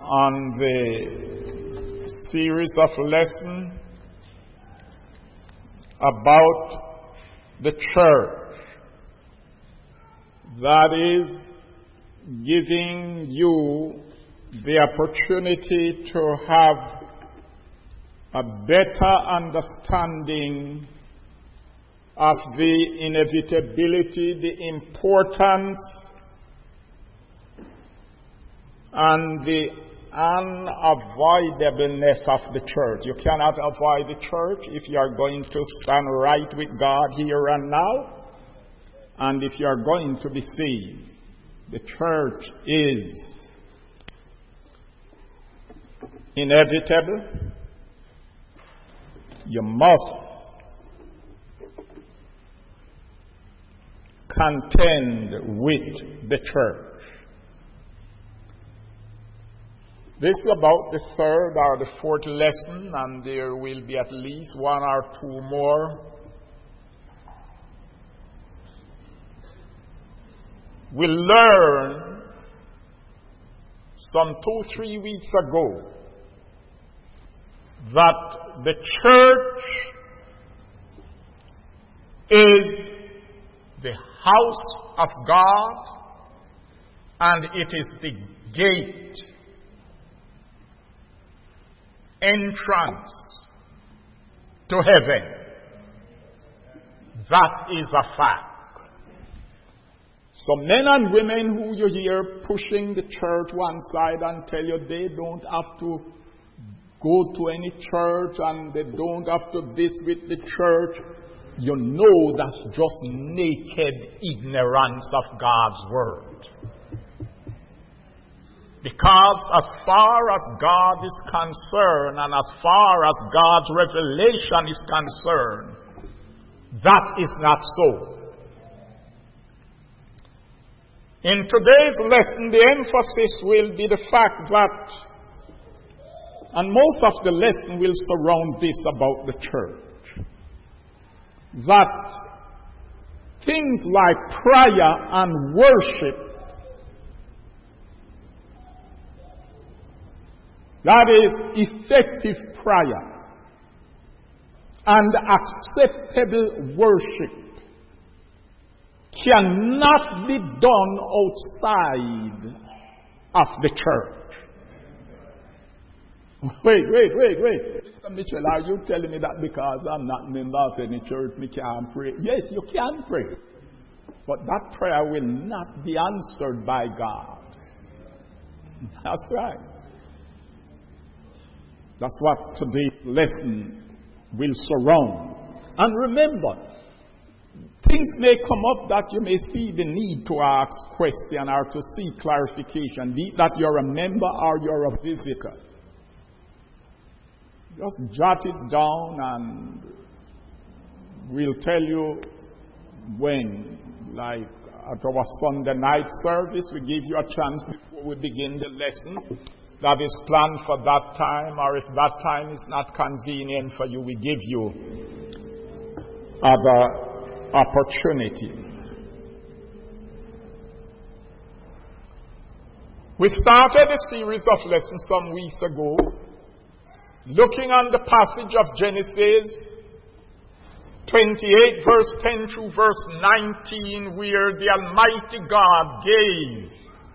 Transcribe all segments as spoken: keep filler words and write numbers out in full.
on the series of lessons about the church, that is giving you the opportunity to have a better understanding of the inevitability, the importance, and the unavoidableness of the church. You cannot avoid the church if you are going to stand right with God here and now, and if you are going to be saved. The church is inevitable. You must contend with the church. This is about the third or the fourth lesson, and there will be at least one or two more. We learned some two, three weeks ago that the church is the house of God, and it is the gate, entrance to heaven. That is a fact. So men and women who you hear pushing the church one side and tell you they don't have to go to any church and they don't have to this with the church, you know that's just naked ignorance of God's word. Because as far as God is concerned and as far as God's revelation is concerned, that is not so. In today's lesson, the emphasis will be the fact that, and most of the lesson will surround this about the church, that things like prayer and worship, that is effective prayer and acceptable worship, cannot be done outside of the church. Wait, wait, wait, wait. Mister Mitchell, are you telling me that because I'm not a member of any church, me can't pray? Yes, you can pray. But that prayer will not be answered by God. That's right. That's what today's lesson will surround. And remember, things may come up that you may see the need to ask question or to seek clarification, be it that you're a member or you're a visitor. Just jot it down and we'll tell you when. Like at our Sunday night service, we give you a chance before we begin the lesson that is planned for that time, or if that time is not convenient for you, we give you other opportunity. We started a series of lessons some weeks ago looking on the passage of Genesis twenty-eight verse ten through verse nineteen, where the Almighty God gave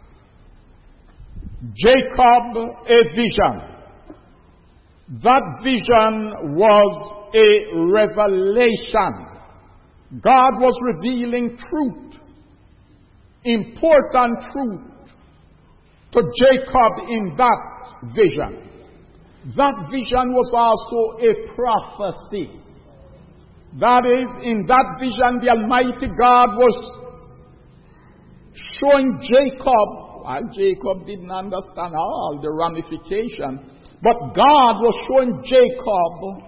Jacob a vision. That vision was a revelation. God was revealing truth, important truth, to Jacob in that vision. That vision was also a prophecy. That is, in that vision, the Almighty God was showing Jacob, while Jacob didn't understand all the ramification, but God was showing Jacob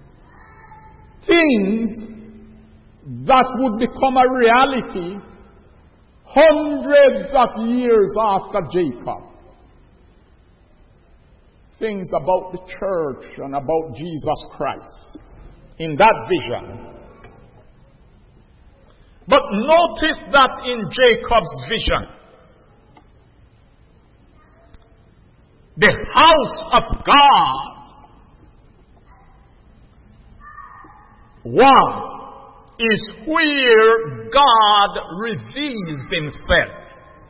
things that would become a reality hundreds of years after Jacob. Things about the church and about Jesus Christ in that vision. But notice that in Jacob's vision, the house of God, one is where God reveals himself.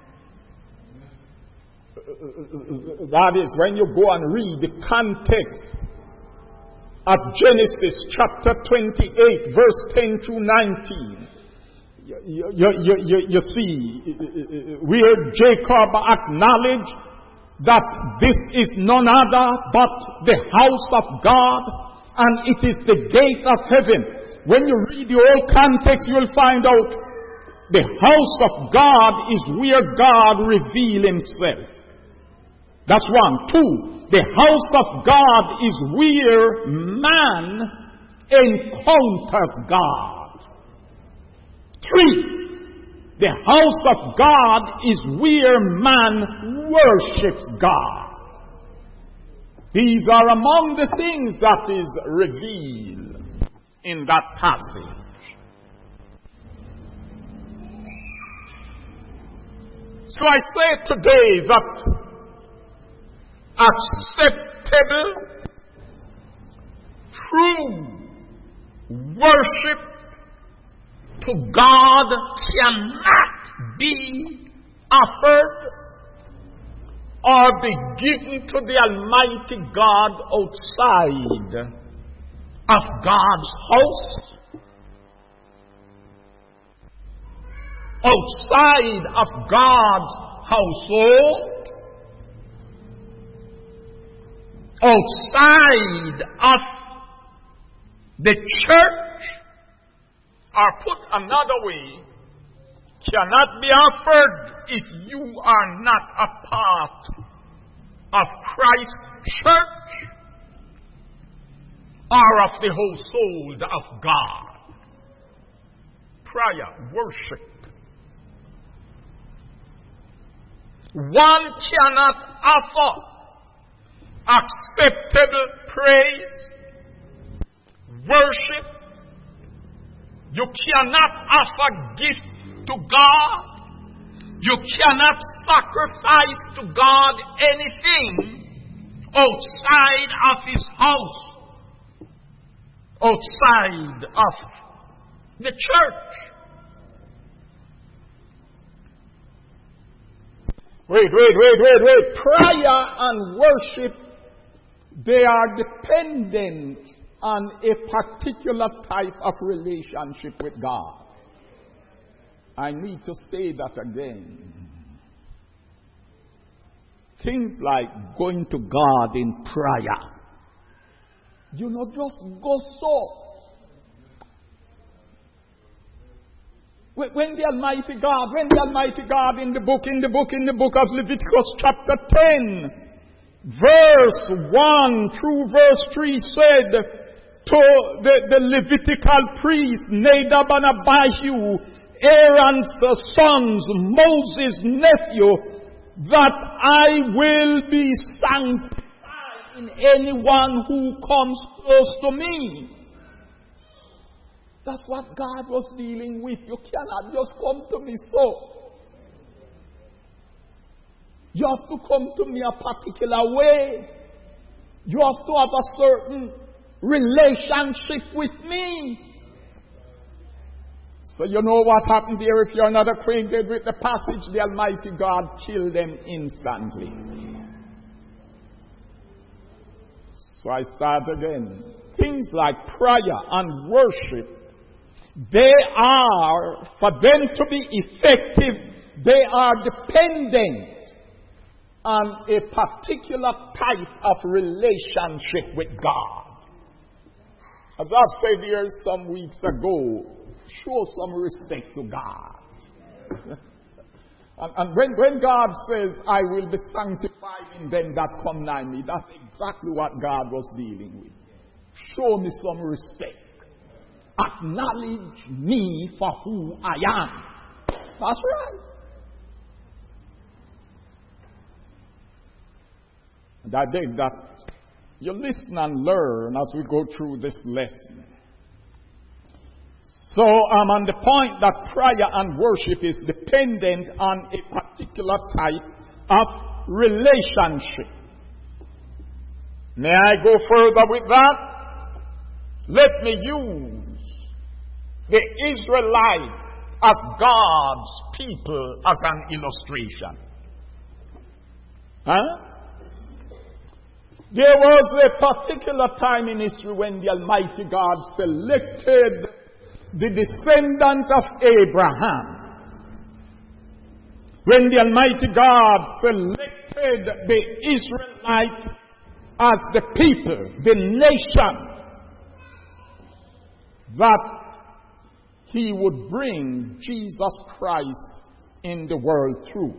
That is, when you go and read the context of Genesis chapter twenty-eight, verse ten through nineteen, you, you, you, you, you see where Jacob acknowledged that this is none other but the house of God, and it is the gate of heaven. When you read the whole context, you will find out the house of God is where God reveals himself. That's one. Two, the house of God is where man encounters God. Three, the house of God is where man worships God. These are among the things that is revealed in that passage. So I say today that acceptable, true worship to God cannot be offered or be given to the Almighty God outside of God's house, outside of God's household, outside of the church, or put another way, cannot be offered if you are not a part of Christ's church or of the household of God. Prayer, worship. One cannot offer acceptable praise, worship. You cannot offer gift to God. You cannot sacrifice to God anything outside of his house, outside of the church. Wait, wait, wait, wait, wait. Prayer and worship, they are dependent on a particular type of relationship with God. I need to say that again. Things like going to God in prayer, you know, just go so. When the Almighty God, when the Almighty God in the book, in the book, in the book of Leviticus chapter ten, verse one through verse three said to the, the Levitical priest, Nadab and Abihu, Aaron's sons, Moses' nephew, that I will be sanctified in anyone who comes close to me. That's what God was dealing with. You cannot just come to me so. You have to come to me a particular way. You have to have a certain relationship with me. So you know what happened there. If you're not acquainted with the passage, the Almighty God killed them instantly. So I start again. Things like prayer and worship, they are, for them to be effective, they are dependent on a particular type of relationship with God. As I said here some weeks ago, show some respect to God. and and when, when God says, I will be sanctified in them that come nigh me, that's exactly what God was dealing with. Show me some respect. Acknowledge me for who I am. That's right. And I beg that you listen and learn as we go through this lesson. So I'm on the point that prayer and worship is dependent on a particular type of relationship. May I go further with that? Let me use the Israelite as God's people as an illustration. Huh? There was a particular time in history when the Almighty God selected the descendant of Abraham. When the Almighty God selected the Israelites as the people, the nation that He would bring Jesus Christ in the world through.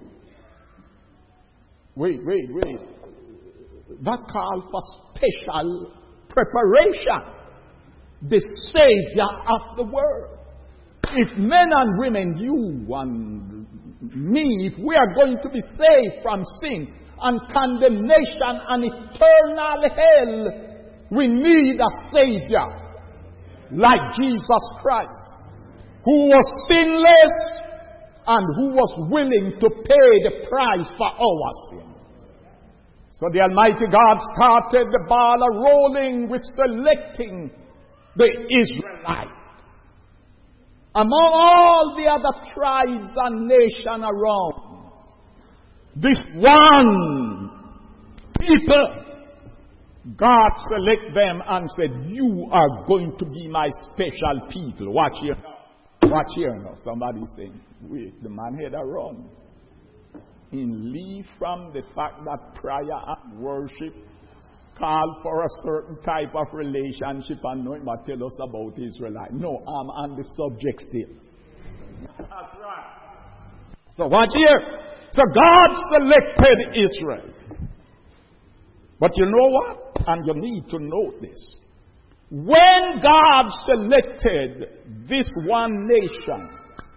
Wait, wait, wait. That called for special preparation. The Savior of the world. If men and women, you and me, if we are going to be saved from sin and condemnation and eternal hell, we need a Savior like Jesus Christ, who was sinless and who was willing to pay the price for our sin. So the Almighty God started the ball rolling with selecting the Israelites. Among all the other tribes and nations around, this one people, God select them and said, you are going to be my special people. Watch here now. Watch here now. Somebody saying, wait, the man had a run. In leave from the fact that prayer and worship called for a certain type of relationship and no, it might tell us about Israelite. No, I'm on the subject still. That's right. So watch here. So God selected Israel. But you know what? And you need to note this. When God selected this one nation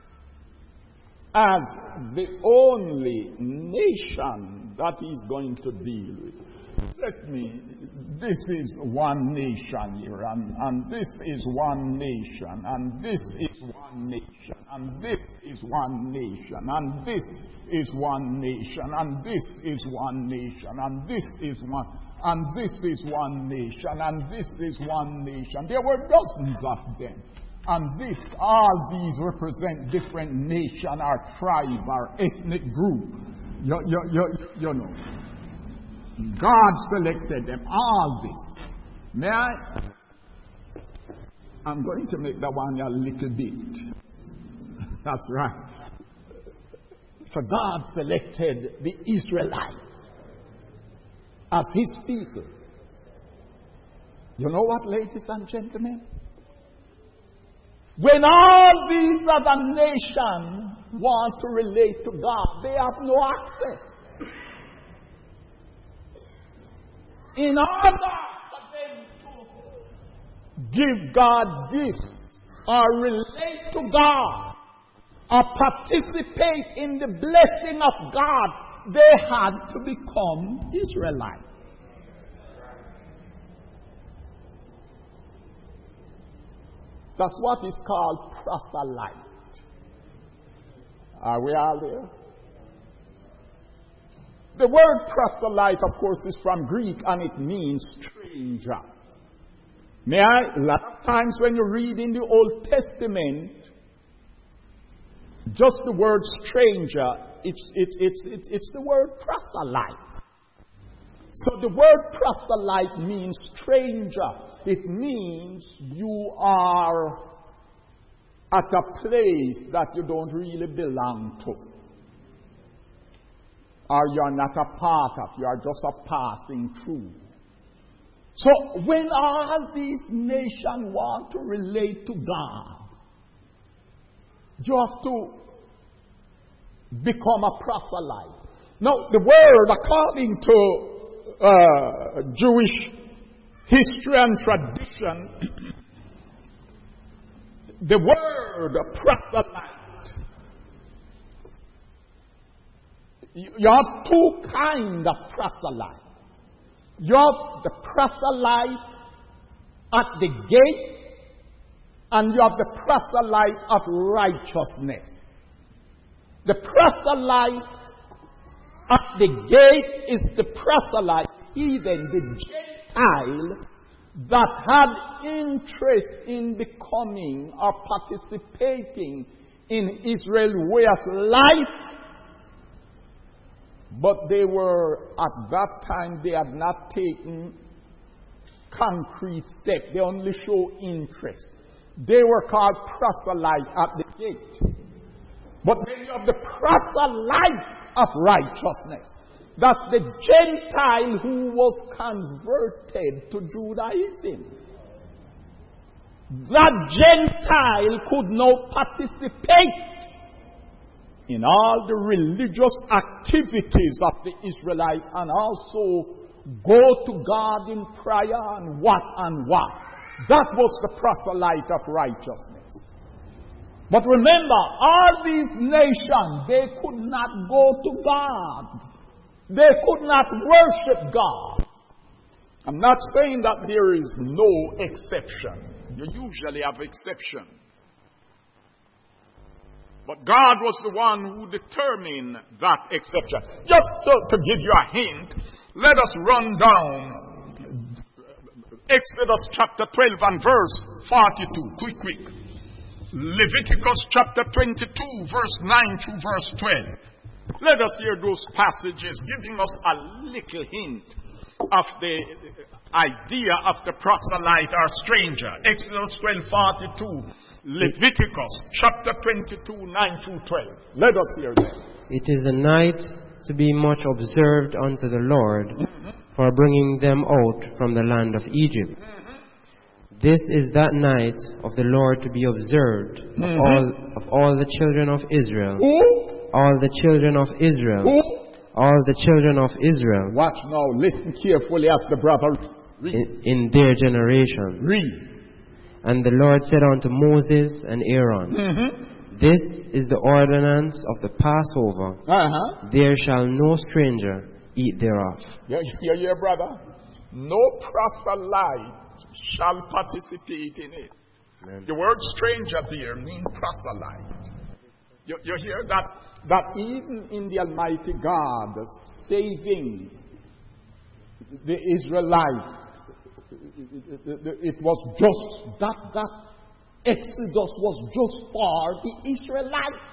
as the only nation that He's going to deal with, let me, this is one nation here, and, and this is one nation, and this is one nation, and this is one nation, and this is one nation, and this is one nation, and this is one, and this is one nation, and this is one nation. There were dozens of them. And this, all these represent different nation or tribe or ethnic group. You, you, you, you know. God selected them, all this. May I? I'm going to make that one a little bit. That's right. So God selected the Israelites as His people. You know what, ladies and gentlemen? When all these other nations want to relate to God, they have no access. In order for them to give God gifts or relate to God or participate in the blessing of God, they had to become Israelites. That's what is called proselyte. Are we all there? The word proselyte, of course, is from Greek and it means stranger. May I? A lot of times when you read in the Old Testament, just the word stranger, it's, it's, it's, it's, it's the word proselyte. So the word proselyte means stranger. It means you are at a place that you don't really belong to. Or you're not a part of, you are just a passing through. So when all these nations want to relate to God, you have to become a proselyte. Now, the word, according to uh, Jewish history and tradition, the word proselyte, you have two kinds of proselyte. You have the proselyte at the gate, and you have the proselyte of righteousness. The proselyte at the gate is the proselyte, even the Gentile that had interest in becoming or participating in Israel's way of life, but they were, at that time, they had not taken concrete steps. They only show interest. They were called proselytes at the gate. But many of the proselytes of righteousness, that's the Gentile who was converted to Judaism. That Gentile could now participate in all the religious activities of the Israelites and also go to God in prayer and what and what. That was the proselyte of righteousness. But remember, all these nations, they could not go to God. They could not worship God. I'm not saying that there is no exception. You usually have exception. But God was the one who determined that exception. Just so to give you a hint, let us run down Exodus chapter twelve and verse forty-two. Quick, quick. Leviticus chapter twenty-two, verse nine to verse twelve. Let us hear those passages giving us a little hint of the idea of the proselyte or stranger. Exodus twelve forty-two, Leviticus chapter twenty-two, nine through twelve. Let us hear that. It is a night to be much observed unto the Lord, mm-hmm. for bringing them out from the land of Egypt. Mm-hmm. This is that night of the Lord to be observed mm-hmm. of all of all the children of Israel. Ooh. All the children of Israel. Ooh. All the children of Israel. Watch now. Listen carefully as the brother read. In, in their generation. Read. And the Lord said unto Moses and Aaron, mm-hmm. This is the ordinance of the Passover. Uh-huh. There shall no stranger eat thereof. Yeah, yeah, yeah, brother. No proselyte shall participate in it. Amen. The word stranger there means proselyte. You, you hear that? That even in the Almighty God saving the Israelites, it was just that that Exodus was just for the Israelites.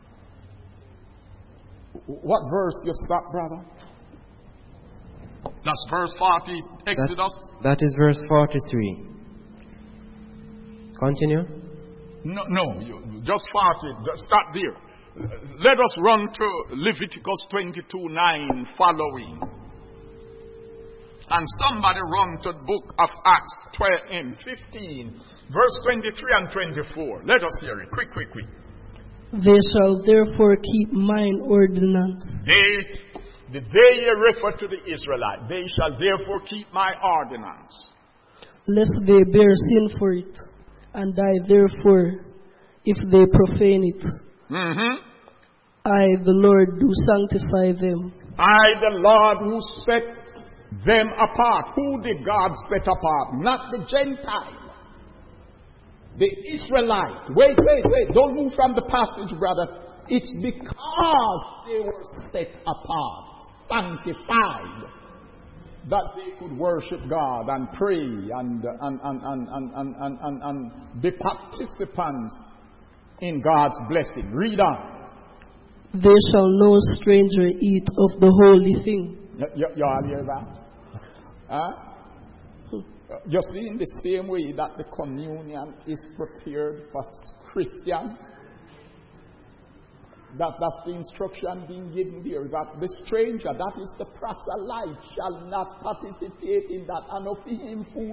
What verse you start, brother? That's verse forty, Exodus. That, that is verse forty-three. Continue. No, no, you, just forty. Just start there. Let us run to Leviticus twenty-two nine following. And somebody run to the book of Acts twelve and fifteen, verse twenty-three and twenty-four. Let us hear it. Quick, quick, quick. They shall therefore keep mine ordinance. They, the day you refer to the Israelites, they shall therefore keep my ordinance. Lest they bear sin for it, and die therefore, if they profane it. Mm-hmm. I, the Lord, do sanctify them. I, the Lord, who set them apart. Who did God set apart? Not the Gentile. The Israelite. Wait, wait, wait. Don't move from the passage, brother. It's because they were set apart, sanctified, that they could worship God and pray and, and, and, and, and, and, and, and, and be participants in God's blessing. Read on. They shall no stranger eat of the holy thing. You, you, you all hear that? Huh? Just in the same way that the communion is prepared for Christians, that, that's the instruction being given here, that the stranger, that is the proselyte, shall not participate in that and of him food.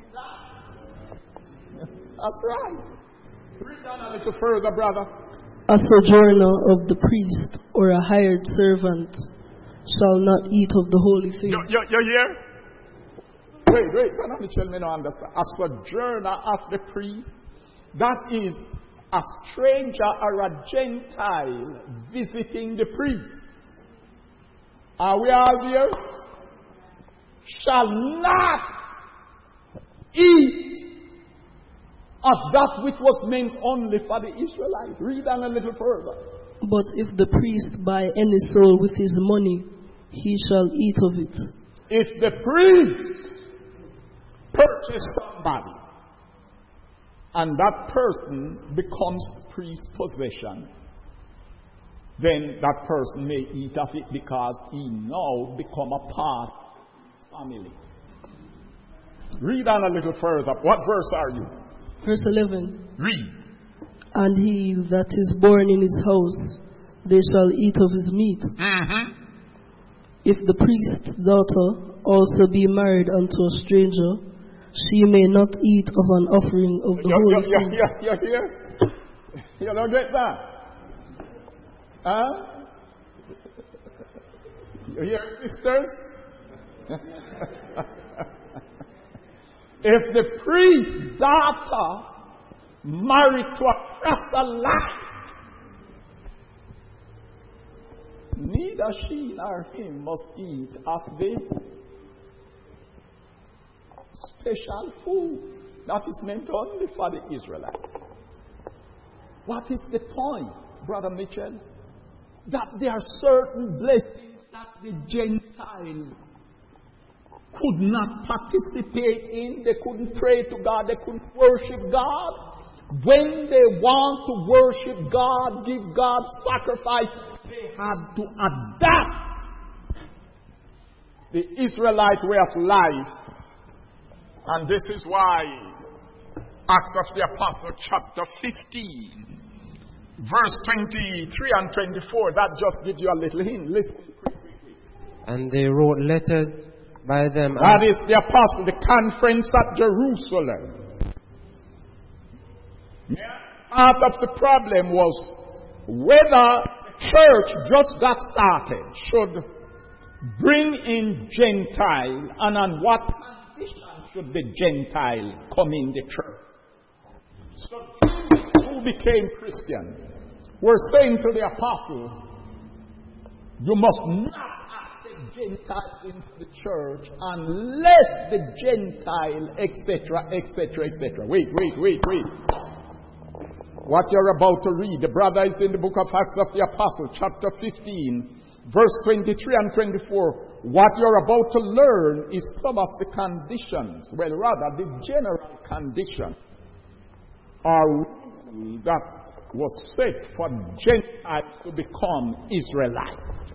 That's right. Read on a little further, brother. A sojourner of the priest or a hired servant shall not eat of the holy thing. You, you, you hear? Wait, wait, let me tell me now understand. A sojourner of the priest, that is a stranger or a Gentile visiting the priest. Are we all here? Shall not eat of that which was meant only for the Israelites. Read on a little further. But if the priest buy any soul with his money, he shall eat of it. If the priest purchase somebody, and that person becomes priest's possession, then that person may eat of it because he now become a part of his family. Read on a little further. What verse are you? Verse eleven. Read. And he that is born in his house, they shall eat of his meat. Mm-hmm. If the priest's daughter also be married unto a stranger, she may not eat of an offering of the You're, holy you're, things. you're, you're here? You don't get that? Huh? You hear, sisters? If the priest's daughter married to a proselyte, neither she nor him must eat of the special food that is meant only for the Israelites. What is the point, Brother Mitchell? That there are certain blessings that the Gentile could not participate in. They couldn't pray to God. They couldn't worship God. When they want to worship God, give God sacrifice, they had to adapt the Israelite way of life. And this is why Acts of the Apostle chapter fifteen, verse twenty-three and twenty-four, that just gives you a little hint. Listen. And they wrote letters by them. That is the apostle, the conference at Jerusalem. Part of the problem was whether the church just got started should bring in Gentile, and on what condition should the Gentile come in the church. So Jews who became Christian were saying to the apostle, you must not accept Gentiles into the church unless the Gentile, et cetera, et cetera, et cetera. Wait, wait, wait, wait. What you're about to read, the brother is in the book of Acts of the Apostle, chapter fifteen, verse twenty-three and twenty-four. What you're about to learn is some of the conditions, well, rather the general condition, or that was set for Gentiles to become Israelites.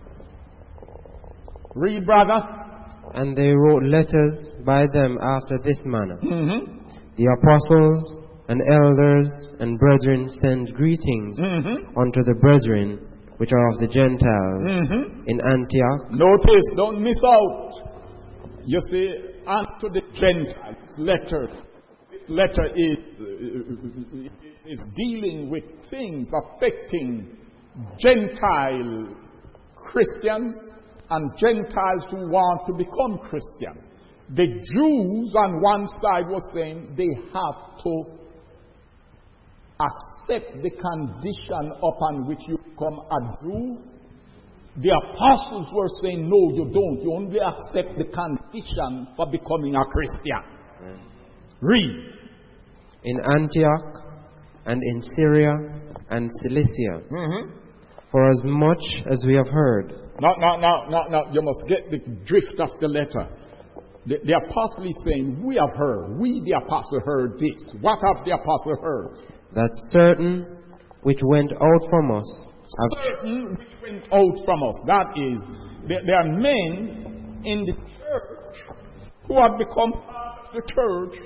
Read, brother. And they wrote letters by them after this manner. Mm-hmm. The apostles and elders and brethren send greetings Mm-hmm. unto the brethren which are of the Gentiles Mm-hmm. in Antioch. Notice, don't miss out. You see, unto the Gentiles letter. This letter is, is dealing with things affecting Gentile Christians and Gentiles who want to become Christian. The Jews on one side were saying they have to accept the condition upon which you become a Jew. The apostles were saying, no, you don't. You only accept the condition for becoming a Christian. Read. In Antioch and in Syria and Cilicia. Mm-hmm. For as much as we have heard. No, no, no, no, no. You must get the drift of the letter. The, the apostle is saying, we have heard. We, the apostle, heard this. What have the apostle heard? That certain which went out from us have Certain which went out from us. That is, there, there are men in the church who have become part of the church,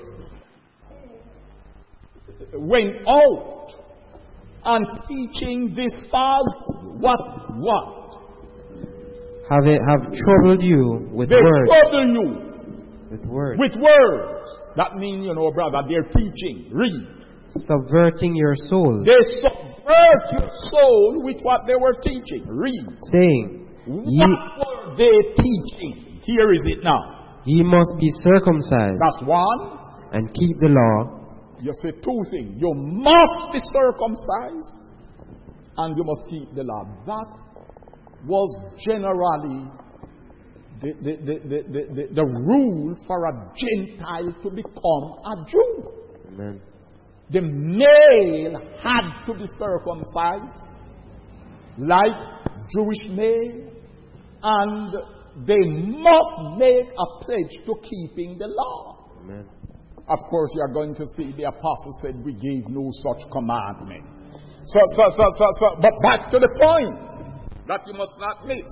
went out and teaching this falsehood. What? What? have, it, have troubled you with They words. trouble you With words. with words. That means, you know, brother, they're teaching. Read. Subverting your soul. They subvert your soul with what they were teaching. Read. Saying, What ye, were they teaching? Here is it now. ye must be circumcised That's one. and keep the law. You say two things. You must be circumcised and you must keep the law. That was generally the, the, the, the, the, the, the rule for a Gentile to become a Jew. Amen. The male had to be circumcised like Jewish male, and they must make a pledge to keeping the law. Amen. Of course, you are going to see the apostle said we gave no such commandment. So, so, so, so, so, but back to the point that you must not miss.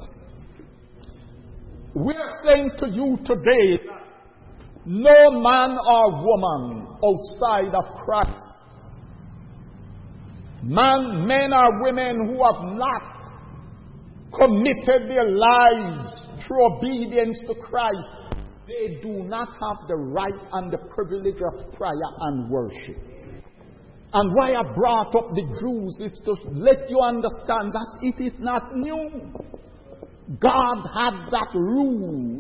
We are saying to you today, no man or woman outside of Christ, man, men or women who have not committed their lives through obedience to Christ, they do not have the right and the privilege of prayer and worship. And why I brought up the Jews is to let you understand that it is not new. God had that rule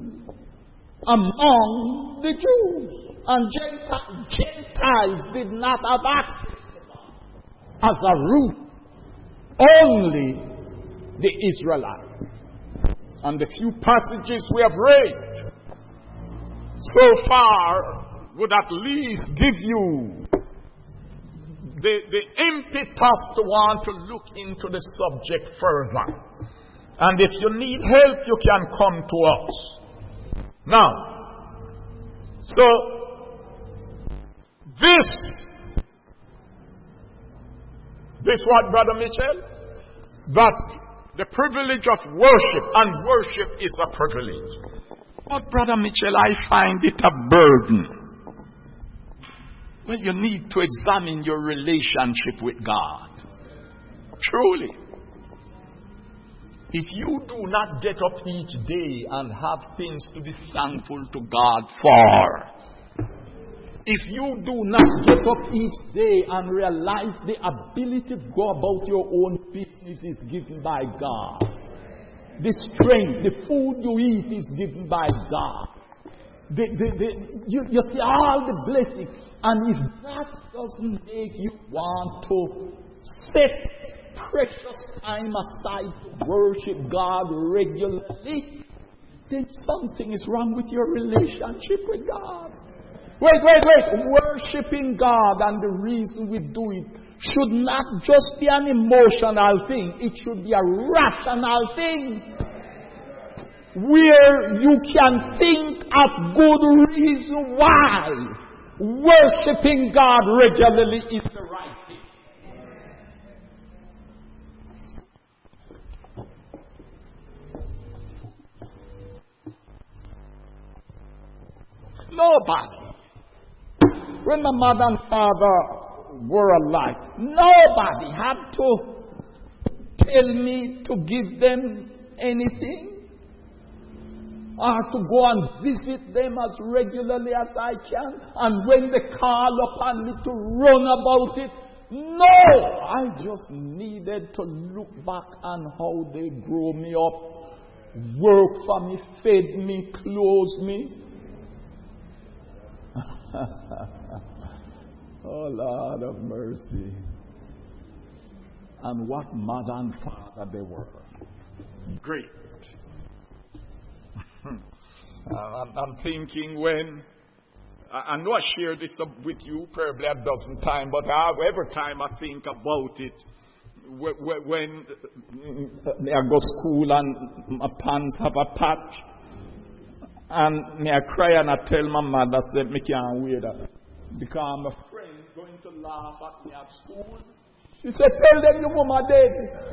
among the Jews. And Gentiles did not have access as a rule. Only the Israelites. And the few passages we have read so far would at least give you the, the impetus to want to look into the subject further. And if you need help, you can come to us. Now, so this, this what, Brother Mitchell? That the privilege of worship, and worship is a privilege. But Brother Mitchell, I find it a burden. Well, you need to examine your relationship with God. Truly. If you do not get up each day and have things to be thankful to God for, if you do not get up each day and realize the ability to go about your own business is given by God, the strength, the food you eat is given by God, the, the, the, you, you see all the blessings, and if that doesn't make you want to set precious time aside to worship God regularly, then something is wrong with your relationship with God. Wait, wait, wait. Worshipping God, and the reason we do it should not just be an emotional thing. It should be a rational thing. Where you can think of good reason why worshipping God regularly is the right thing. Nobody. When my mother and father were alive, nobody had to tell me to give them anything or to go and visit them as regularly as I can, and when they call upon me to run about it. No! I just needed to look back on how they grew me up, worked for me, fed me, clothed me. Oh, Lord of mercy. And what mother and father they were. Great. uh, I'm, I'm thinking when, I, I know I shared this up with you probably a dozen times, but I, every time I think about it, when, when I go to school and my pants have a patch, and me I cry and I tell my mother, said me can't wear that because I'm a friend going to laugh at me at school. She said, tell them your mama dead.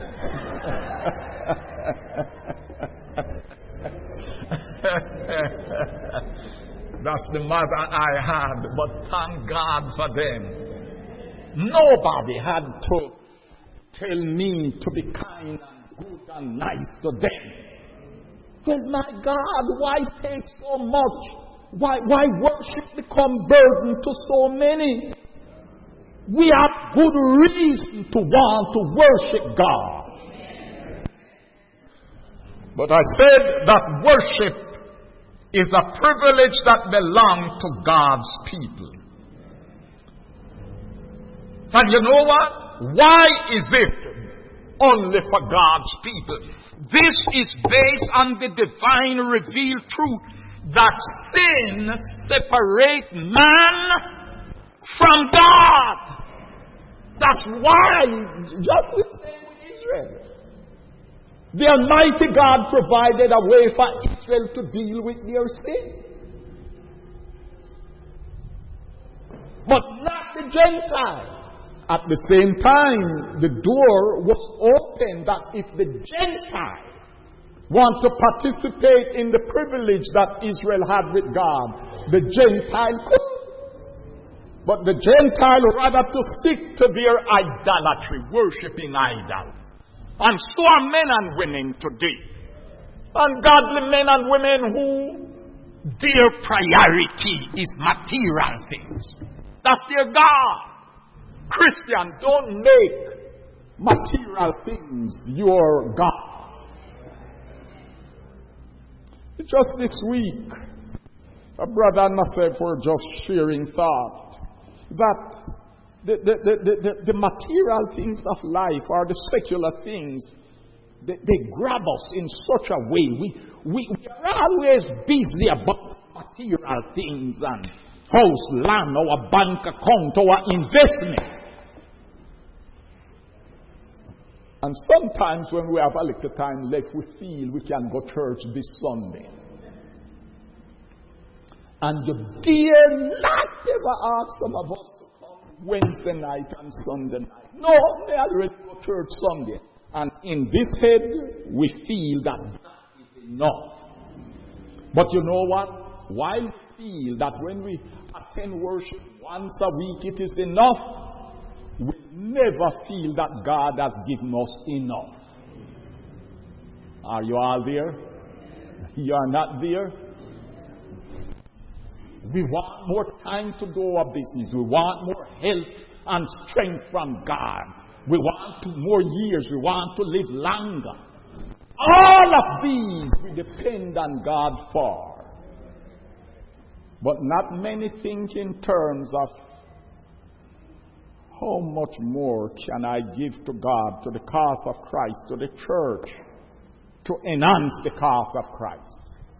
That's the mother I had, but thank God for them. Nobody had to tell me to be kind and good and nice to them. Well, my God, why take so much? Why, why worship become burden to so many? We have good reason to want to worship God. But I said that worship is a privilege that belongs to God's people. And you know what? Why is it only for God's people? This is based on the divine revealed truth that sin separates man from God. That's why, just the same with Israel. The Almighty God provided a way for Israel to deal with their sin. but not the Gentile. At the same time, the door was open that if the Gentile want to participate in the privilege that Israel had with God, the Gentile could. But the Gentile rather to stick to their idolatry, worshipping idol. And so are men and women today. Ungodly men and women who their priority is material things. That's their God. Christian, don't make material things your God. It's just this week, a brother and myself were just sharing thought that the, the, the, the, the material things of life or the secular things, they, they grab us in such a way. We, we, we are always busy about material things and house, land, our bank account, our investment. And sometimes when we have a little time left, we feel we can go to church this Sunday. And you dare not ever ask some of us to come Wednesday night and Sunday night. No, they already go to church Sunday. And in this head, we feel that that is enough. But you know what? While we feel that when we attend worship once a week, it is enough, we never feel that God has given us enough. Are you all there? You are not there? We want more time to do our business. We want more health and strength from God. We want to more years. We want to live longer. All of these we depend on God for. But not many think in terms of how much more can I give to God, to the cause of Christ, to the church, to enhance the cause of Christ.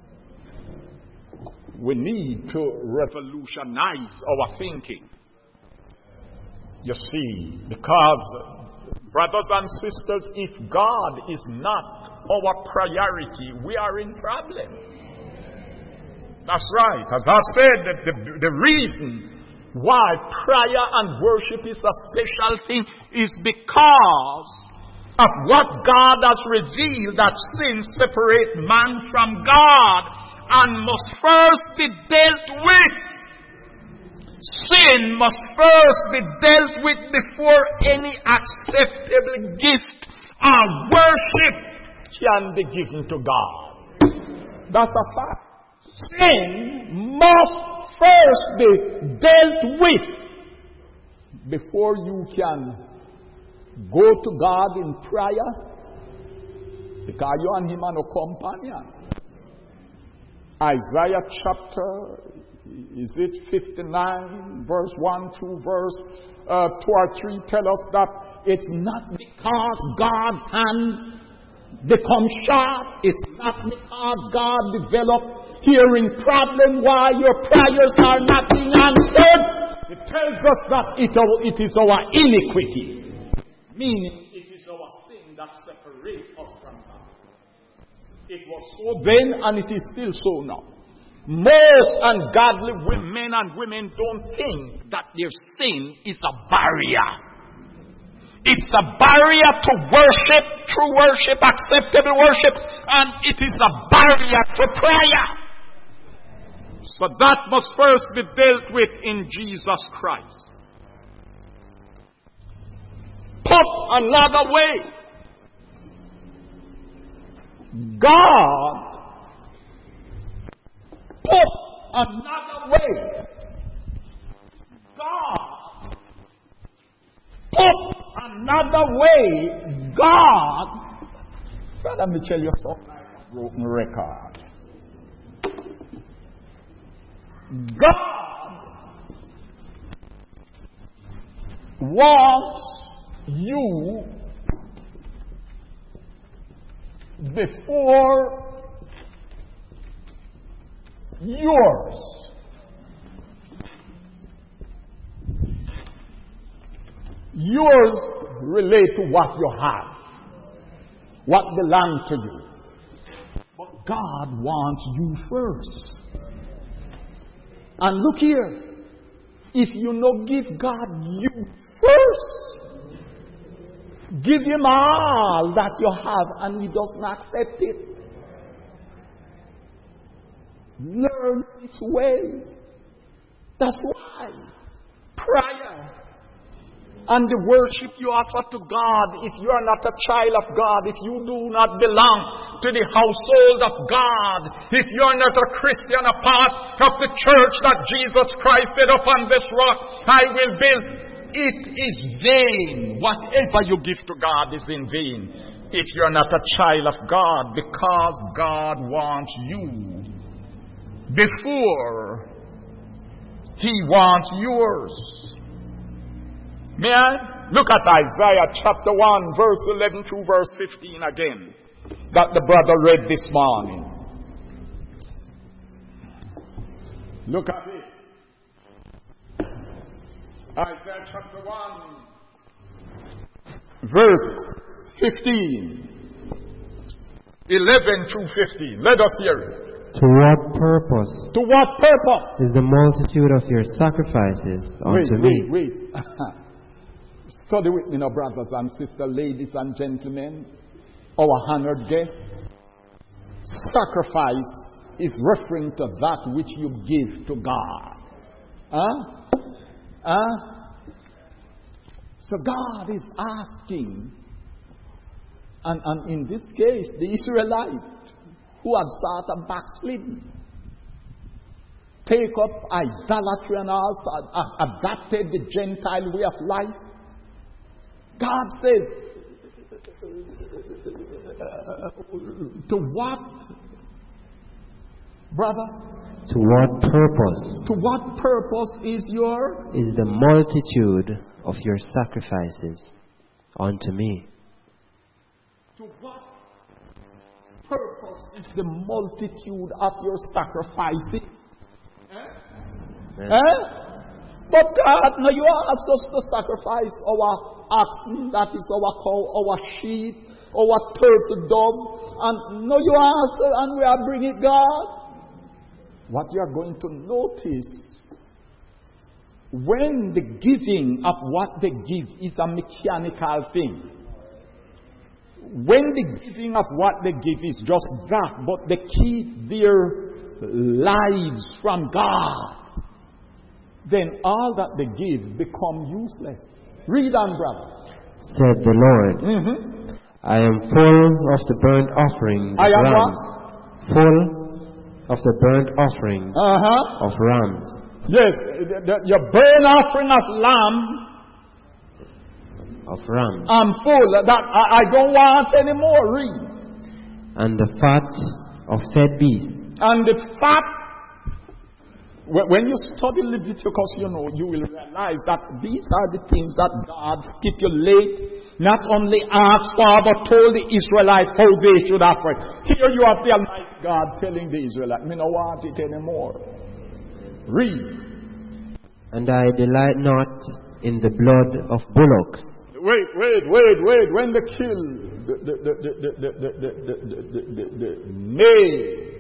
We need to revolutionize our thinking. You see, because, brothers and sisters, if God is not our priority, we are in problem. That's right. As I said, the, the, the reason why prayer and worship is a special thing is because of what God has revealed, that sin separates man from God and must first be dealt with. Sin must first be dealt with before any acceptable gift or worship can be given to God. That's a fact. Sin must first be dealt with before you can go to God in prayer, because you and him are no companion. Isaiah chapter, is it fifty-nine, verse one through verse uh, two or three tell us that it's not because God's hand becomes sharp, it's not because God developed hearing problem why your prayers are not being answered. It tells us that it, it is our iniquity, meaning it is our sin that separates us from God. It was so then and it is still so now. Most ungodly men and women don't think that their sin is a barrier. It's a barrier to worship, true worship, acceptable worship, and it is a barrier to prayer. So that must first be dealt with in Jesus Christ. Put another way, God put another way. God put another way. God, well, let me tell you something. Broken record. God wants you before yours. Yours relate to what you have, what belongs to you. But God wants you first. And look here, if you no give God you first. Give him all that you have and he doesn't accept it. Learn this way. That's why prayer and the worship you offer to God, if you are not a child of God, if you do not belong to the household of God, if you are not a Christian, a part of the church that Jesus Christ said, upon this rock I will build, it is vain. Whatever you give to God is in vain if you are not a child of God, because God wants you before He wants yours. May I? Look at Isaiah chapter one, verse eleven through verse fifteen again, that the brother read this morning. Look at it. Isaiah chapter one, verse fifteen. eleven through fifteen. Let us hear it. To what purpose? To what purpose? Is the multitude of your sacrifices unto wait, me? Wait, wait. Study with me now, brothers and sisters, ladies and gentlemen, our honored guests. Sacrifice is referring to that which you give to God. Huh? Huh? So God is asking, and, and in this case, the Israelite who had started backsliding, take up idolatry and also adapted the Gentile way of life. God says, uh, to what, brother? To what purpose? To what purpose is your? Is the multitude of your sacrifices unto me? To what purpose is the multitude of your sacrifices? Eh? Eh? But God, now you ask us to sacrifice our oxen, that is our cow, our sheep, our turtle dove, and now you ask us and we are bringing God. What you are going to notice, when the giving of what they give is a mechanical thing, when the giving of what they give is just that, but they keep their lives from God, then all that they give become useless. Read on, brother. Said the Lord, mm-hmm. I am full of the burnt offerings I of am rams. what? Full of the burnt offerings uh-huh. of rams. Yes, the, the, your burnt offering of lamb. Of rams. I'm full. That I, I don't want any more. Read. And the fat of fed beasts. And the fat. When you study Leviticus, you know, you will realize that these are the things that God stipulate, not only asked for, but told the Israelites how they should offer it. Here you have the Almighty God telling the Israelites, "Me no want it anymore." Read. And I delight not in the blood of bullocks. Wait, wait, wait, wait. When they kill the the the the the the the the, the, the, the male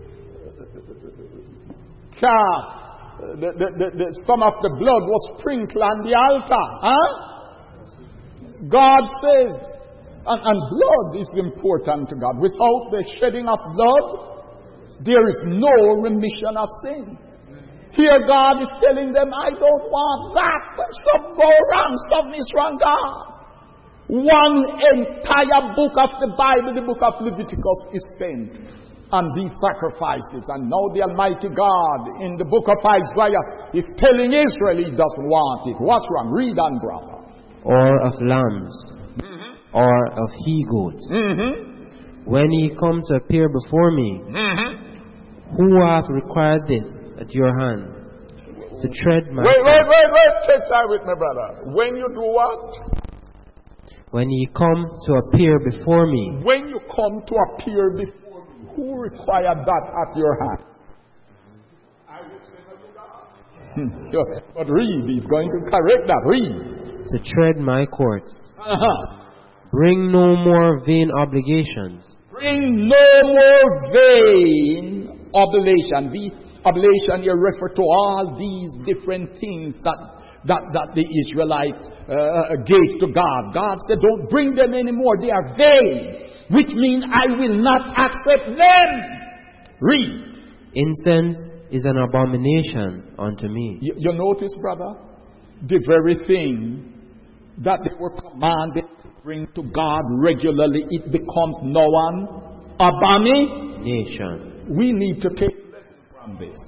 calf, the, the, the, the, some of the blood was sprinkled on the altar. Huh? God says, and, and blood is important to God. Without the shedding of blood, there is no remission of sin. Here God is telling them, I don't want that. When something go wrong, something is wrong, God. One entire book of the Bible, the book of Leviticus, is spent on these sacrifices. And now the Almighty God in the book of Isaiah is telling Israel he doesn't want it. What's wrong? Read on, brother. Or of lambs, mm-hmm. or of he-goats. Mm-hmm. When ye come to appear before me, mm-hmm. who hath required this at your hand? To tread my Wait, wait, path? wait, wait. Take time with me, brother. When you do what? When ye come to appear before me. When you come to appear before me, who required that at your hand? I would say that God. But read, he's going to correct that. Read. To tread my courts. Uh-huh. Bring no more vain obligations. Bring no more vain oblation. The oblation here refer to all these different things that that, that the Israelites uh, gave to God. God said, don't bring them anymore. They are vain, which means I will not accept them. Read. Incense is an abomination unto me. You, you notice, brother, the very thing that they were commanded to bring to God regularly, it becomes no one abomination. We need to take a lesson from this.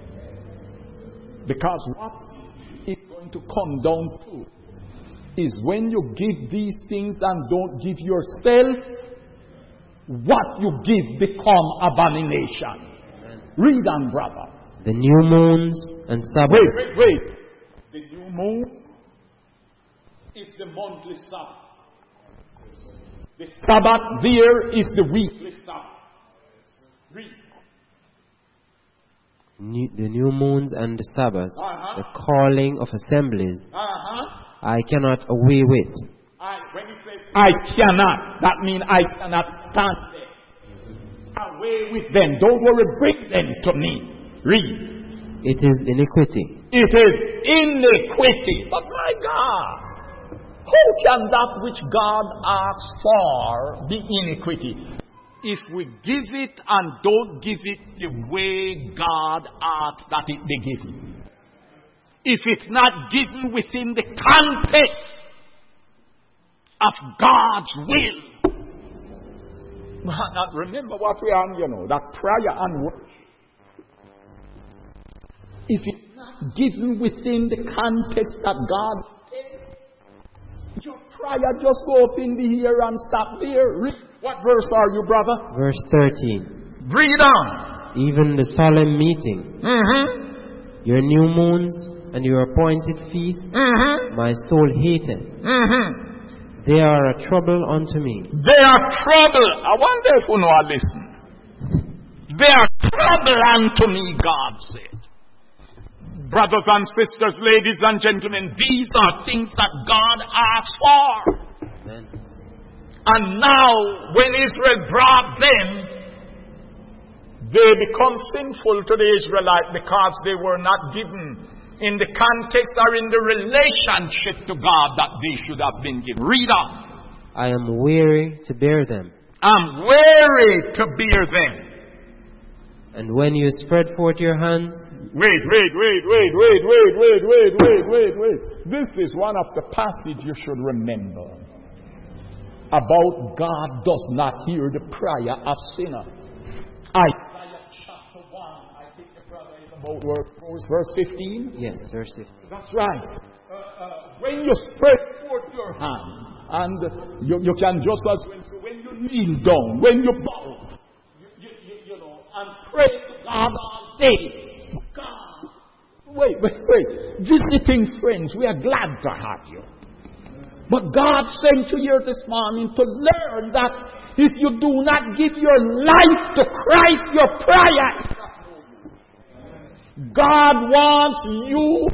Because what it's going to come down to is when you give these things and don't give yourself, what you give become abomination. Read on, brother. The new moons and Sabbath. Wait, wait, wait. The new moon is the monthly Sabbath. The Sabbath there is the weekly Sabbath. Read. New, the new moons and the Sabbaths, uh-huh. the calling of assemblies, uh-huh. I cannot away with. I, when it says I cannot, that means I cannot stand there. Away with them. Don't worry, bring them to me. Read. It is iniquity. It is iniquity. But my God, how can that which God asks for be iniquity? If we give it and don't give it the way God asks that it be given. If it's not given within the context of God's will. Now, remember what we are on, you know, that prayer and worship. If it's not given within the context that God said, your prayer just go up in the here and stop there. Read. What verse are you, brother? Verse thirteen. Read on. Even the solemn meeting, Mm-hmm. your new moons and your appointed feasts, Mm-hmm. my soul hated. Mm-hmm. They are a trouble unto me. They are trouble. I wonder if you know I listen. They are trouble unto me, God said. Brothers and sisters, ladies and gentlemen, these are things that God asks for. Amen. And now, when Israel brought them, they become sinful to the Israelites because they were not given in the context or in the relationship to God that they should have been given. Read on. I am weary to bear them. I'm weary to bear them. And when you spread forth your hands, Wait, wait, wait, wait, wait, wait, wait, wait, wait, wait, wait. This is one of the passages you should remember about God does not hear the prayer of sinner. Isaiah chapter one, I think the brother is about verse fifteen. yes, verse fifteen. That's right. Uh, uh, when you spread forth your hand, and you, you can just as well, so when you kneel down, when you bow, you, you, you, you know, and pray to God all day. God, wait, wait, wait. Visiting friends, we are glad to have you. But God sent you here this morning to learn that if you do not give your life to Christ, your prayer is not. God wants you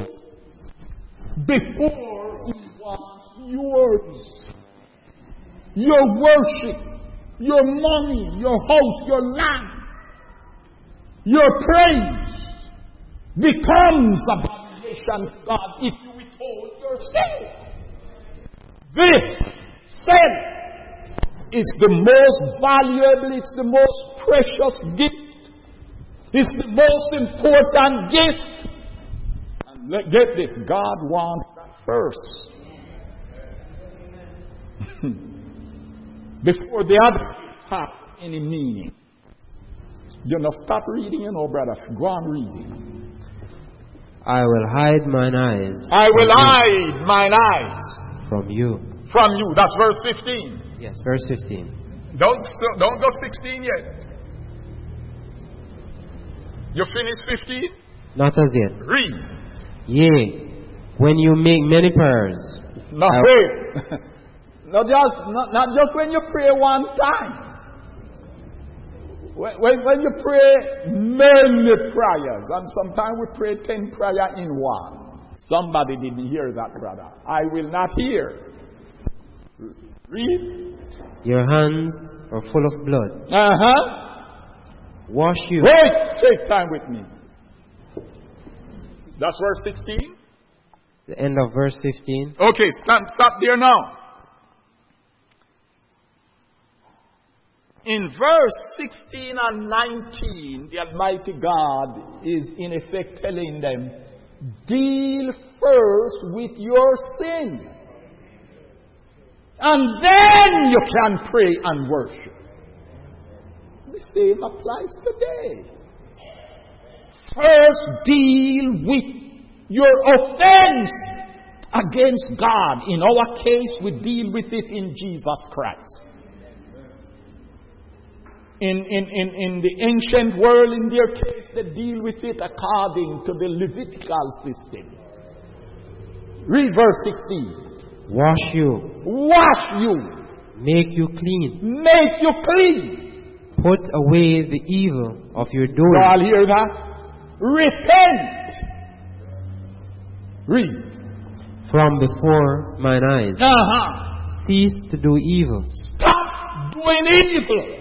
before He wants yours. Your worship, your money, your house, your land, your praise becomes abomination to God if you withhold yourself. This sin is the most valuable, it's the most precious gift. It's the most important gift. And let, get this, God wants that first. Before the other have any meaning. You know, stop reading, you know, brother. Go on reading. I will hide mine eyes. I will from hide you, mine eyes from you. from you. That's verse fifteen. Yes, verse fifteen. Don't, don't go sixteen yet. You finished fifteen? Not as yet. Read. Yea, when you make many prayers. No, I- wait. not, just, not, not just when you pray one time. When, when, when you pray many prayers, and sometimes we pray ten prayers in one. Somebody didn't hear that, brother. I will not hear. Read. Your hands are full of blood. Uh-huh. Wash you. Wait, take time with me. That's verse sixteen? The end of verse fifteen. Okay, stop, stop there now. In verse sixteen and nineteen, the Almighty God is in effect telling them, deal first with your sin. And then you can pray and worship. The same applies today. First deal with your offense against God. In our case, we deal with it in Jesus Christ. In, in, in, in the ancient world, in their case, they deal with it according to the Levitical system. Read verse sixteen. Wash you. Wash you. Make you clean. Make you clean. Put away the evil of your You doing. all hear that? Repent. Read. From before mine eyes. Uh-huh. Cease to do evil. Stop doing evil.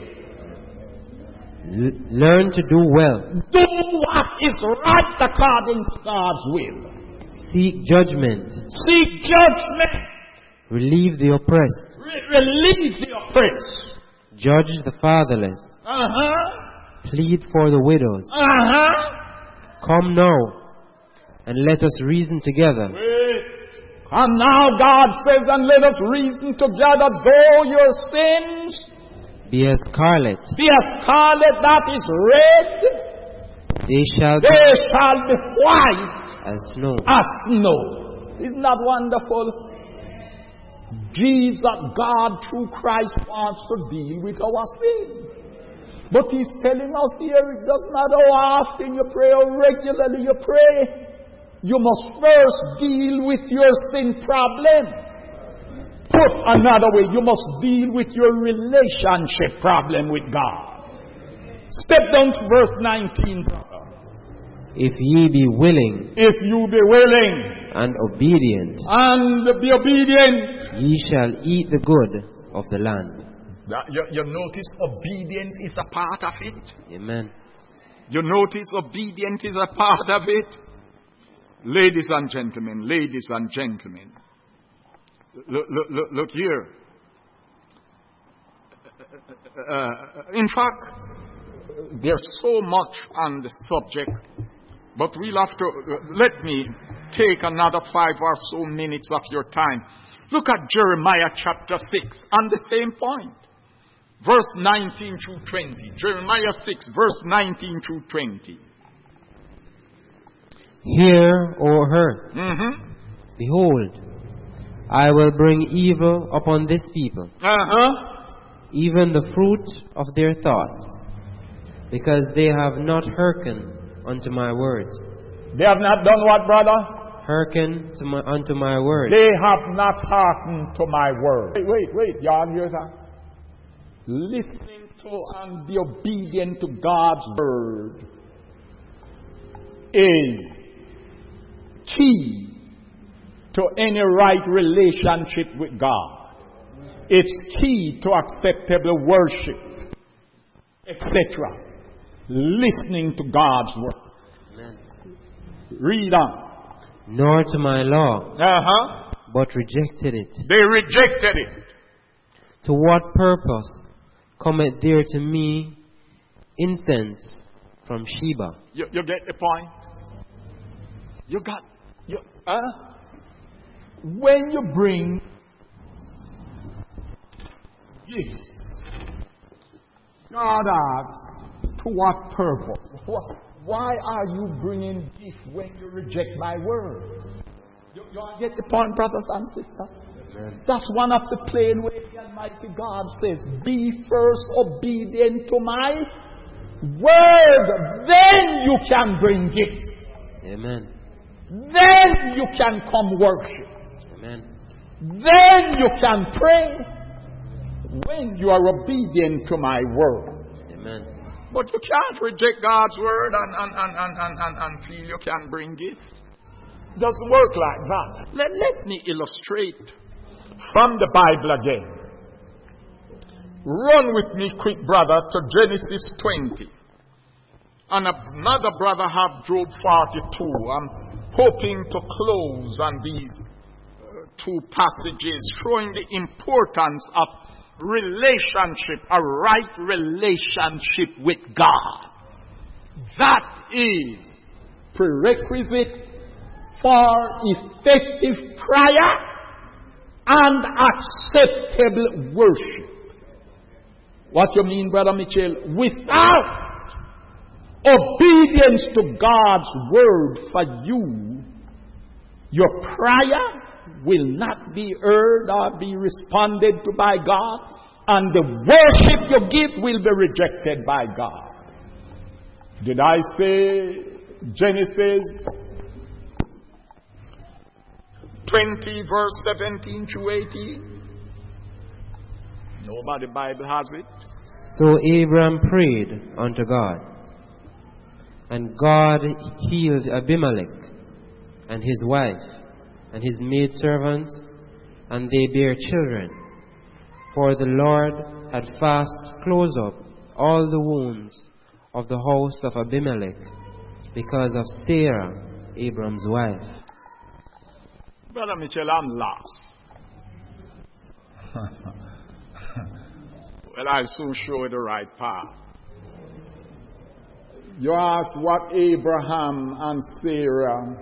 L- learn to do well. Do what is right according to God's will. Seek judgment. Seek judgment. Relieve the oppressed. Re- relieve the oppressed. Judge the fatherless. Uh-huh. Plead for the widows. Uh-huh. Come now, and let us reason together. Wait. And now God says, and let us reason together, though your sins Be as scarlet. be as scarlet that is red, They shall be they shall be white as snow. as snow. Isn't that wonderful? Jesus, God, through Christ, wants to deal with our sin. But He's telling us here, it does not how often you pray or regularly you pray. You must first deal with your sin problem. Put another way, you must deal with your relationship problem with God. Step down to verse nineteen. If ye be willing If you be willing and obedient, and be obedient. ye shall eat the good of the land. That, you, you notice obedient is a part of it. Amen. You notice obedient is a part of it. Ladies and gentlemen, ladies and gentlemen. Look, look, look, look here. Uh, in fact, there's so much on the subject, but we'll have to, uh, let me take another five or so minutes of your time. Look at Jeremiah chapter six, on the same point. Verse nineteen through twenty. Jeremiah six, verse nineteen through twenty. Hear, O earth, Mm-hmm. behold, I will bring evil upon this people, Uh-huh. even the fruit of their thoughts, because they have not hearkened unto my words. They have not done what, brother? Hearken to my, unto my words. They have not hearkened to my word. Wait, wait, wait. Y'all hear that? Listening to and be obedient to God's word is key to any right relationship with God. It's key to acceptable worship, et cetera. Listening to God's word. Amen. Read on. Nor to my law, Uh-huh. but rejected it. They rejected it. To what purpose cometh there to me incense from Sheba? You, you get the point? You got, you, uh, when you bring gifts, God asks, to what purpose? What, why are you bringing gift when you reject my word? You, you get the point, brothers and sisters? Amen. That's one of the plain ways the Almighty God says, be first obedient to my word, then you can bring gifts. Amen. Then you can come worship. Amen. Then you can pray. When you are obedient to my word. Amen. But you can't reject God's word and, and, and, and, and, and, and feel you can bring gift. It doesn't work like that. Let, let me illustrate from the Bible again. Run with me quick, brother, to Genesis twenty. And another brother have Job forty-two. I'm hoping to close on these uh, two passages, showing the importance of relationship, a right relationship with God. That is prerequisite for effective prayer and acceptable worship. What you mean, Brother Mitchell? Without obedience to God's word for you, your prayer will not be heard or be responded to by God, and the worship you give will be rejected by God. Did I say Genesis twenty, verse seventeen to eighteen? Nobody Bible has it. So Abram prayed unto God, and God healed Abimelech and his wife and his maidservants, and they bare children. For the Lord had fast closed up all the wounds of the house of Abimelech because of Sarah, Abram's wife. Brother Mitchell, I'm lost. Well, I'll soon show you the right path. You ask what Abraham and Sarah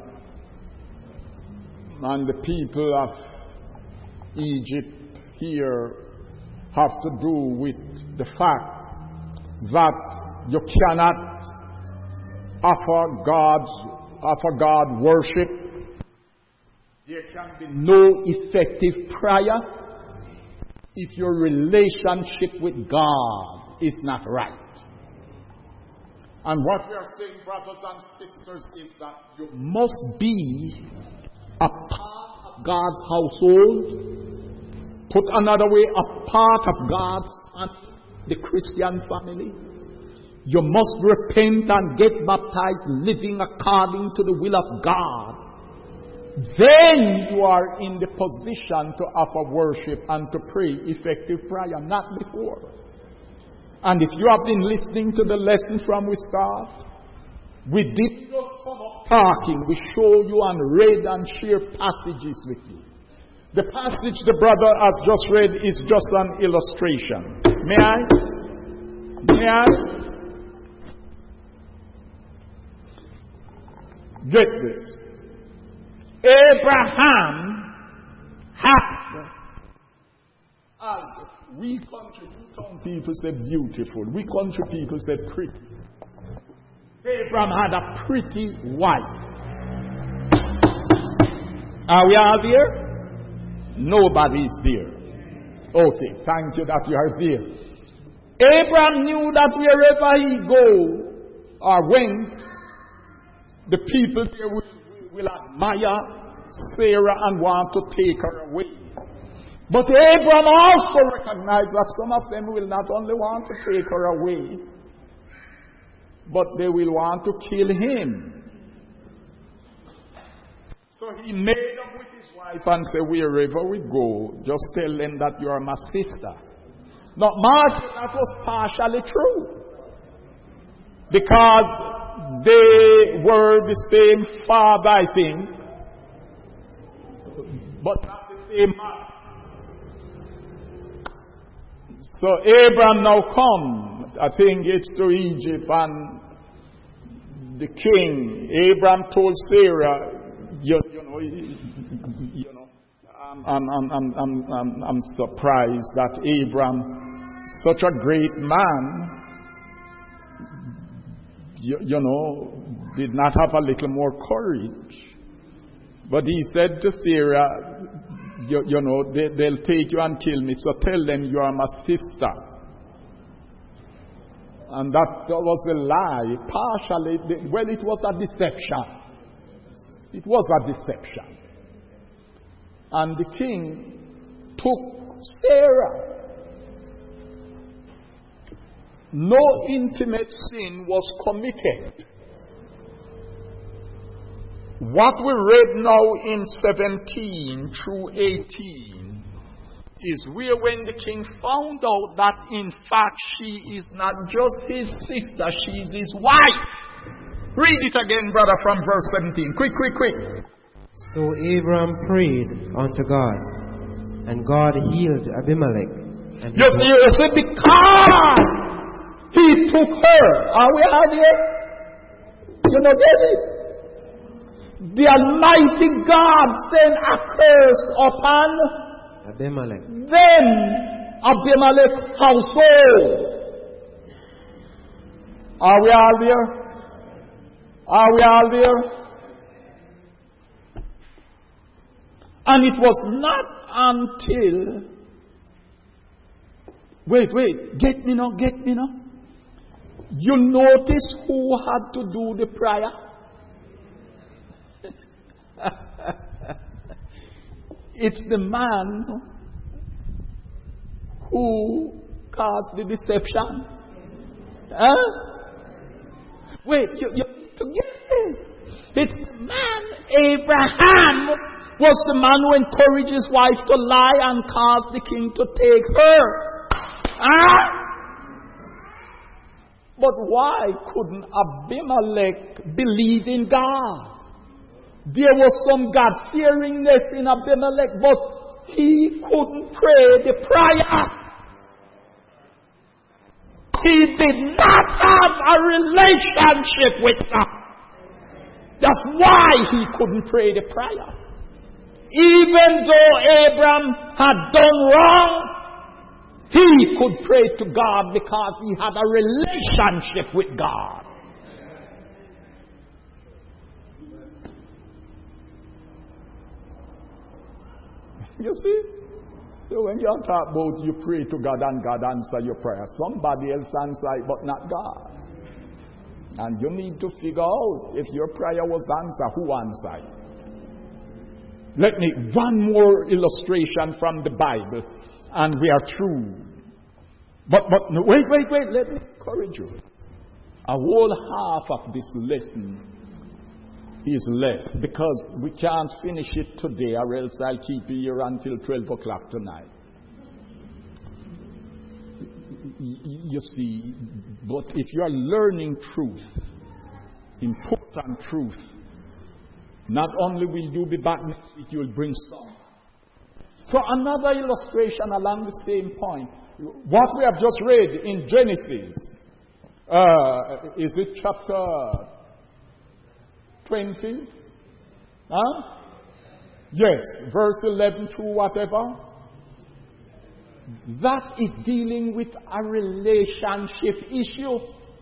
and the people of Egypt here have to do with the fact that you cannot offer God's offer God worship. There can be no effective prayer if your relationship with God is not right. And what we are saying, brothers and sisters, is that you must be a part of God's household. Put another way, a part of God's and the Christian family. You must repent and get baptized, living according to the will of God. Then you are in the position to offer worship and to pray effective prayer, not before. And if you have been listening to the lesson from we start, we did just come up talking. We show you and read and share passages with you. The passage the brother has just read is just an illustration. May I? May I? Get this. Abraham had, as we country people say beautiful, we country people say pretty. Abraham had a pretty wife. Are we all there? Nobody is there. Okay, thank you that you are there. Abraham knew that wherever he go or went, the people there will, will admire Sarah and want to take her away. But Abraham also recognized that some of them will not only want to take her away, but they will want to kill him. So he made up with his wife and said, wherever we go, just tell them that you are my sister. Now, Martin, that was partially true. Because they were the same father, I think, but not the same mother. So Abraham now come, I think it's to Egypt, and the king, Abraham told Sarah, you, you know, you know, I'm, I'm, I'm, I'm, I'm, I'm surprised that Abraham, such a great man, you, you know, did not have a little more courage. But he said to Sarah, You, you know, they, they'll take you and kill me, so tell them you are my sister. And that was a lie. Partially, well, it was a deception. It was a deception. And the king took Sarah. No intimate sin was committed. What we read now in seventeen through eighteen is where when the king found out that in fact she is not just his sister, she is his wife. Read it again, brother, from verse seventeen. Quick, quick, quick. So Abram prayed unto God, and God healed Abimelech. And You see, you see, because he took her. Are we out here? You know, get it? The Almighty God sent a curse upon Abimelech. them, Abimelech's household. Are we all there? Are we all there? And it was not until, wait, wait, get me now, get me now. You notice who had to do the prayer? It's the man who caused the deception. Huh? Wait, you, you need to get this. It's the man, Abraham, was the man who encouraged his wife to lie and caused the king to take her. Huh? But why couldn't Abimelech believe in God? There was some God-fearingness in Abimelech, but he couldn't pray the prayer. He did not have a relationship with God. That's why he couldn't pray the prayer. Even though Abram had done wrong, he could pray to God because he had a relationship with God. You see? So when you talk about you pray to God and God answer your prayer, somebody else answer it, but not God. And you need to figure out if your prayer was answered, who answered. Let me, one more illustration from the Bible, and we are through. But, but, no, wait, wait, wait, let me encourage you. A whole half of this lesson is left, because we can't finish it today, or else I'll keep you here until twelve o'clock tonight. You see, but if you are learning truth, important truth, not only will you be back next week, you will bring some. So another illustration along the same point. What we have just read in Genesis, uh, is it chapter twenty? Huh? Yes, verse eleven through whatever. That is dealing with a relationship issue.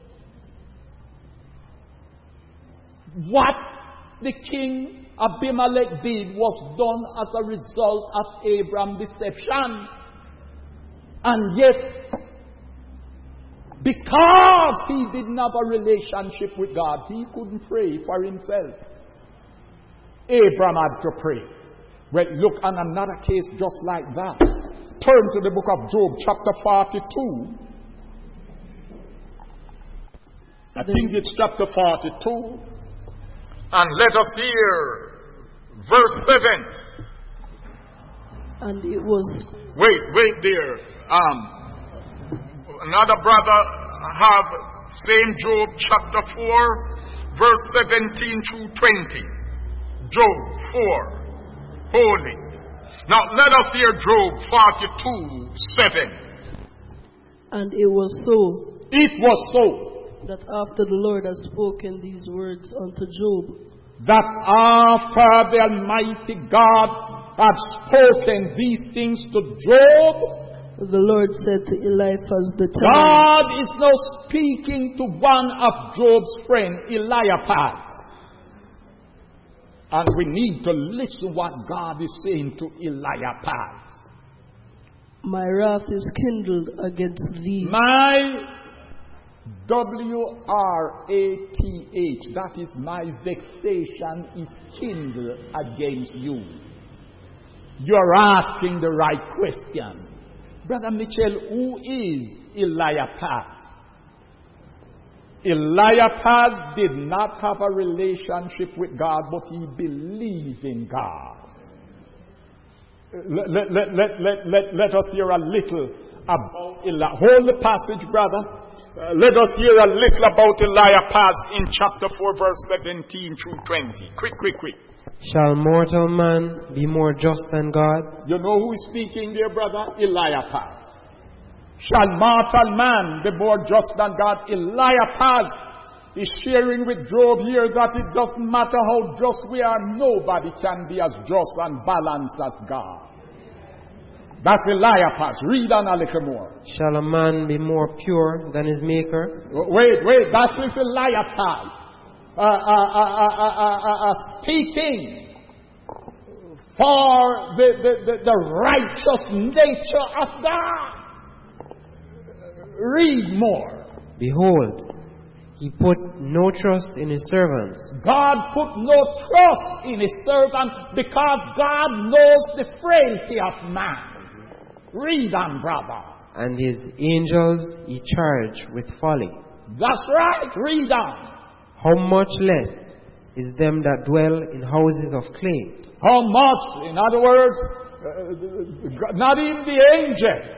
What the king Abimelech did was done as a result of Abraham's deception. And yet, because he didn't have a relationship with God, he couldn't pray for himself. Abraham had to pray. Well, look on another case just like that. Turn to the book of Job, chapter forty-two. I think it's chapter forty-two. And let us hear verse seven. And it was... Wait, wait there. Um, another brother have same Job chapter four, verse seventeen through twenty. Job four. Holy. Now let us hear Job forty-two, seven. And it was so. It was so. That after the Lord had spoken these words unto Job. That after the Almighty God had spoken these things to Job, the Lord said to Eliphaz the Temanite. God is now speaking to one of Job's friend, Eliphaz. And we need to listen what God is saying to Eliphaz. My wrath is kindled against thee. My W R A T H, that is my vexation, is kindled against you. You're asking the right question. Brother Mitchell, who is Eliphaz? Eliphaz did not have a relationship with God, but he believed in God. Let, let, let, let, let, let, let us hear a little about Elijah. Hold the passage, brother. Uh, let us hear a little about Eliphaz in chapter four, verse seventeen through twenty. Quick, quick, quick. Shall mortal man be more just than God? You know who is speaking there, brother? Eliphaz. Shall mortal man be more just than God? Eliphaz is sharing with Job here that it doesn't matter how just we are, nobody can be as just and balanced as God. That's Eliphaz. Read on a little more. Shall a man be more pure than his maker? Wait, wait, that's with Eliphaz. Uh, uh, uh, uh, uh, uh, uh, speaking for the, the, the, the righteous nature of God. Read more. Behold, he put no trust in his servants. God put no trust in his servant because God knows the frailty of man. Read on, brother. And his angels he charged with folly. That's right. Read on. How much less is them that dwell in houses of clay? How much? In other words, uh, not even the angel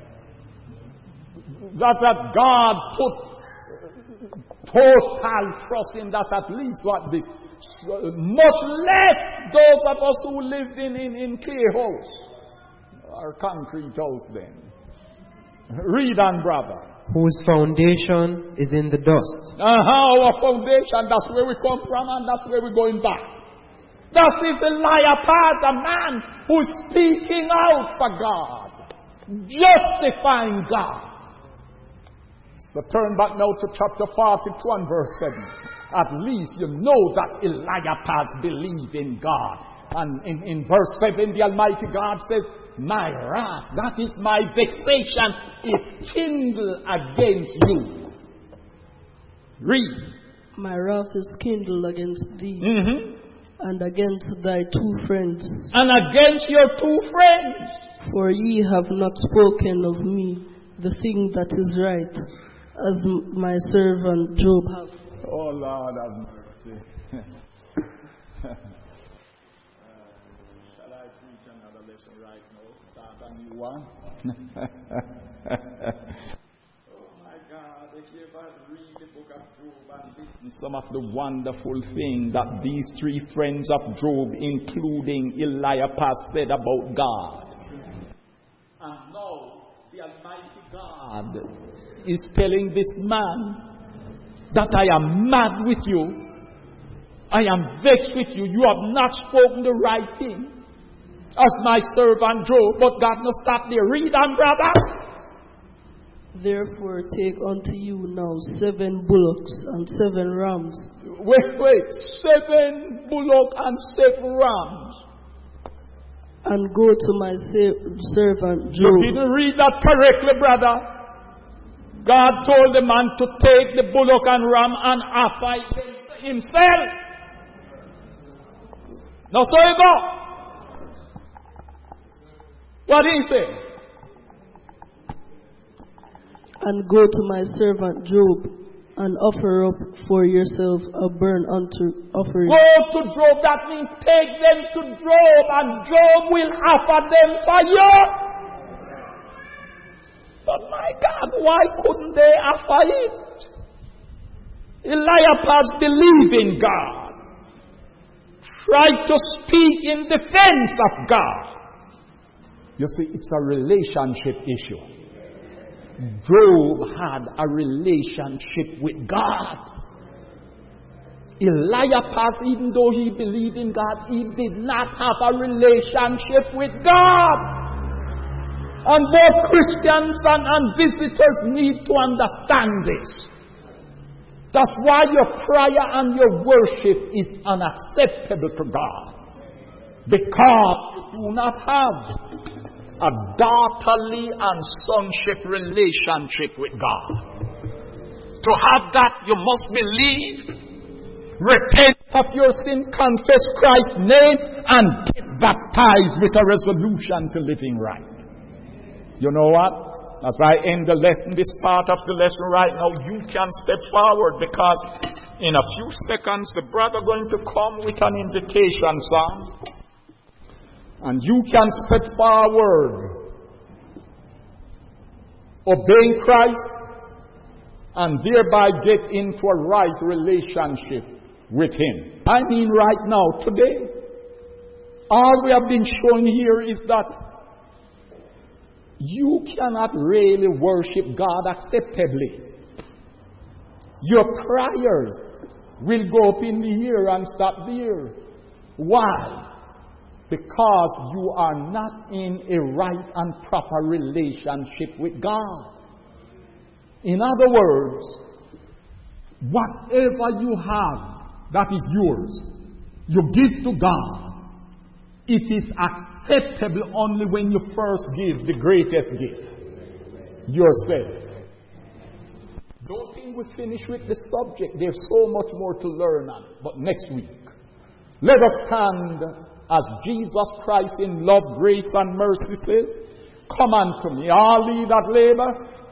that, that God put total trust in, that at least what this, much less those of us who lived in, in, in clay house or concrete house then. Read on, brother. Whose foundation is in the dust. Uh-huh, our foundation, that's where we come from and that's where we're going back. That is Eliphaz, a man who's speaking out for God, justifying God. So turn back now to chapter forty-two and verse seven. At least you know that Eliphaz believed in God. And in, in verse seven, the Almighty God says, my wrath, that is my vexation, is kindled against you. Read. My wrath is kindled against thee, Mm-hmm. and against thy two friends. And against your two friends. For ye have not spoken of me the thing that is right, as m- my servant Job hath. Oh Lord have mercy. Right now, start a new one. Oh my God, if you ever read the book of Job and listen some of the wonderful things that these three friends of Job, including Eliphaz, said about God. And now the Almighty God is telling this man that I am mad with you. I am vexed with you. You have not spoken the right thing. As my servant Job, but God no stop there. Read on, brother. Therefore take unto you now seven bullocks and seven rams. Wait, wait. Seven bullock and seven rams. And go to my sa- servant Job. You didn't read that correctly, brother. God told the man to take the bullock and ram and offer it himself. Now so you go. What did he say? And go to my servant Job, and offer up for yourself a burnt unto offering. Go to Job, that means take them to Job, and Job will offer them for you. But my God, why couldn't they offer it? Eliphaz believed in God, tried to speak in defense of God. You see, it's a relationship issue. Job had a relationship with God. Eliphaz, even though he believed in God, he did not have a relationship with God. And both Christians and, and visitors need to understand this. That's why your prayer and your worship is unacceptable to God. Because you do not have a daughterly and sonship relationship with God. To have that, you must believe, repent of your sin, confess Christ's name, and get baptized with a resolution to living right. You know what? As I end the lesson, this part of the lesson right now, you can step forward, because in a few seconds the brother going to come with an invitation song. And you can step forward, obeying Christ, and thereby get into a right relationship with Him. I mean right now, today, all we have been shown here is that you cannot really worship God acceptably. Your prayers will go up in the air and stop there. Why? Because you are not in a right and proper relationship with God. In other words, whatever you have that is yours, you give to God. It is acceptable only when you first give the greatest gift, yourself. Don't think we finish with the subject. There's so much more to learn on. But next week, let us stand as Jesus Christ in love, grace, and mercy says, "Come unto me, all ye that labor